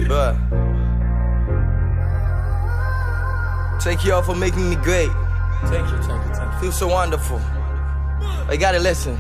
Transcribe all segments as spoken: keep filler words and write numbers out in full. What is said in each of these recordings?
But thank you all for making me great. Thank you, thank you, thank you. Feel so wonderful. I gotta listen.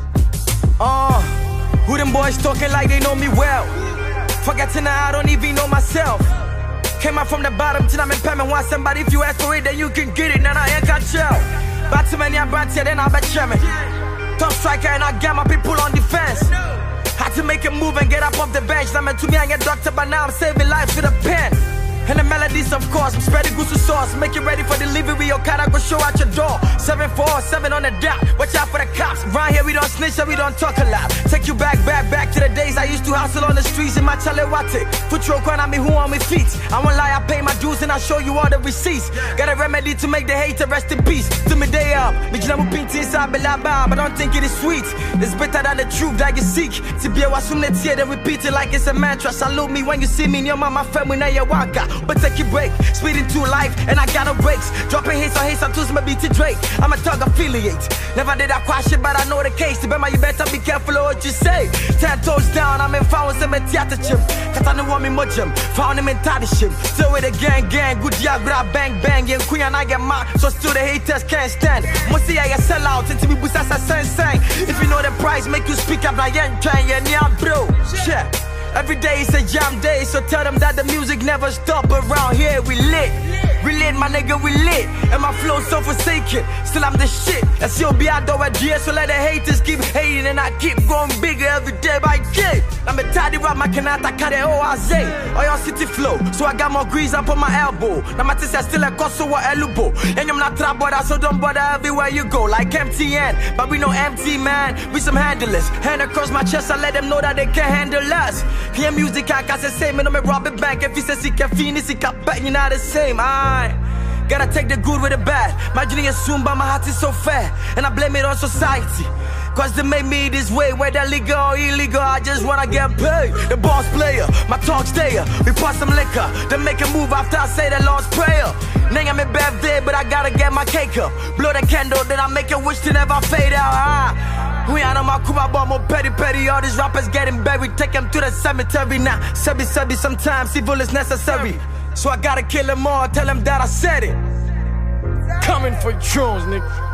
Uh, who them boys talking like they know me well? Forgetting that I don't even know myself. Came out from the bottom till I'm in payment. Want somebody, if you ask for it, then you can get it. Now I ain't got tell. But too many brands here, then I bet you me. Top striker and I got my people on defense. Had to make a move and get up off the bench. Now man, to me I get doctor, but now I'm saving lives with a pen. And the melodies, of course, I'm spreading goose sauce. Make it ready for delivery, your car I go show out your door. seven four seven on the dot, watch out for the cops. Round here we don't snitch and we don't talk a lot. Take you back, back, back to the days I used to hustle on the streets in my Chalewate. Put your crown on me, who on my feet. I won't lie, I pay my dues and I show you all the receipts. Got a remedy to make the hater rest in peace. To me day up, but I don't think it is sweet. It's better than the truth that you seek. To be a wasum let's hear then repeat it like it's a mantra. Salute me when you see me in your mama family now you waka. But take your break, speed into life, and I got no breaks. Dropping hits on hits on twos, my beat to Drake. I'm a thug affiliate. Never did I quash it, but I know the case. To you better be careful of what you say. Ten toes down, I'm in found some theater chim. Cause I don't want me much him. Found him in Tadishim. Still with a gang, gang, good yeah, grab bang, bang. And queen and I get mad, so still the haters can't stand. Must see I sell out until we boost us a sang sang. If you know the price, make you speak up, I ain't trying, yeah, bro. Yeah. Every day is a jam day, so tell them that the music never stop. Around here we lit, we lit, my nigga, we lit. And my flow so forsaken, still I'm the shit. That's your be out there, dear, so let the haters keep hating. And I keep growing bigger every day by day. I'm a tidy rap, my canata, cut it, oh, I say. Or your city flow, so I got more grease up on my elbow. Now my sister still a coso or elbow. And I'm not trap bother, so don't bother everywhere you go. Like M T N, but we no empty man, we some handlers. Hand across my chest, I let them know that they can handle us. Hear music, I can say, man, I'm a robbing bank. If he says he can finish, he can bet you're not the same. I gotta take the good with the bad. My journey is soon, but my heart is so fair. And I blame it on society. Cause they made me this way, whether legal or illegal, I just wanna get paid. The boss player, my talk stayer. We pour some liquor, then make a move after I say the Lord's prayer. Name I'm a birthday, but I gotta get my cake up. Blow the candle, then I make a wish to never fade out. Ah. We out on my Cuba bomb, more petty petty. All these rappers getting buried, take them to the cemetery now. Subby, subby, sometimes evil is necessary. So I gotta kill them all, tell them that I said it. Coming for drones, nigga.